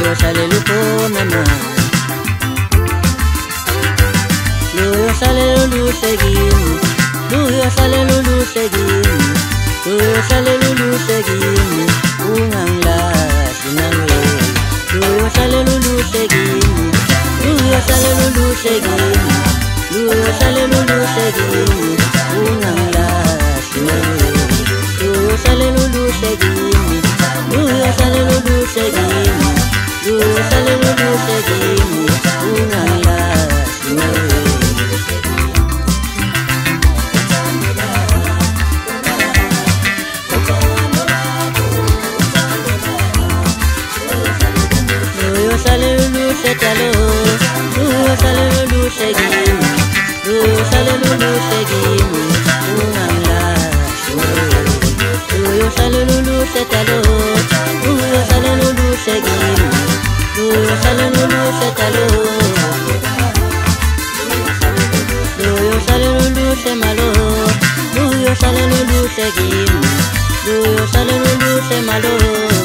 sale lupona ma Luyo sale lulu segini Luyo sale lulu segini Luyo sale lulu segini Ungang la sinangwe Luyo sale lulu segini Luyo sale lulu segini Luyo sale lulu segini Ungang la sinangwe Luyo sale lulu segini Luyo sale lulu segini Luyo sale lulu segini Ungang la sinangwe Sale lulu setalo, luyo sale lulu segini, luyo sale lulu segini, ungangla, luyo sale lulu setalo, luyo sale lulu segini, luyo sale lulu setalo, luyo sale lulu semalo, luyo sale lulu segini, luyo sale lulu semalo.